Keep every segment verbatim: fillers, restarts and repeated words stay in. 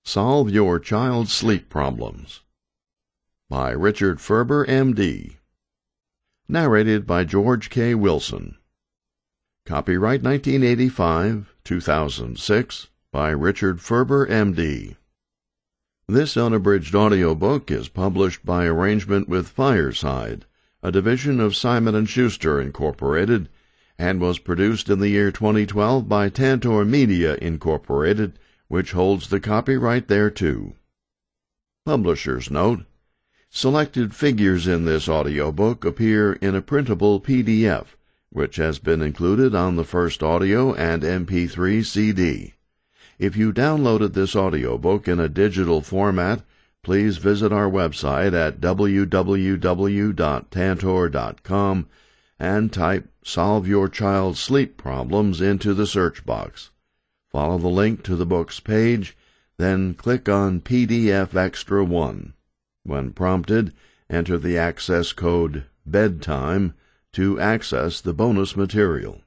Solve Your Child's Sleep Problems by Richard Ferber, M D Narrated by George K. Wilson. Copyright nineteen eighty-five, two thousand six by Richard Ferber, M D This unabridged audiobook is published by arrangement with Fireside, a division of Simon and Schuster, Incorporated, and was produced in the year twenty twelve by Tantor Media, Incorporated, which holds the copyright thereto. Publisher's note: selected figures in this audiobook appear in a printable P D F, which has been included on the first audio and M P three C D. If you downloaded this audiobook in a digital format, please visit our website at w w w dot tantor dot com and type Solve Your Child's Sleep Problems into the search box. Follow the link to the book's page, then click on P D F Extra one. When prompted, enter the access code BEDTIME to access the bonus material.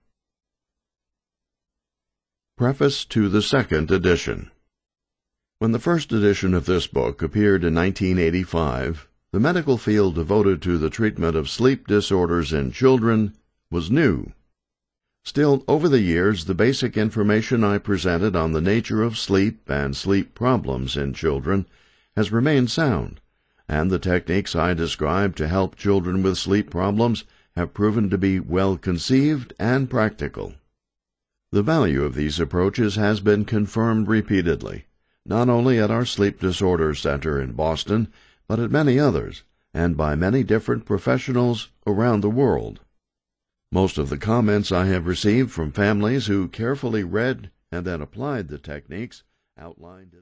Preface to the second edition. When the first edition of this book appeared in nineteen eighty-five, the medical field devoted to the treatment of sleep disorders in children was new. Still, over the years, the basic information I presented on the nature of sleep and sleep problems in children has remained sound, and the techniques I described to help children with sleep problems have proven to be well conceived and practical. The value of these approaches has been confirmed repeatedly, not only at our Sleep Disorder Center in Boston, but at many others, and by many different professionals around the world. Most of the comments I have received from families who carefully read and then applied the techniques outlined in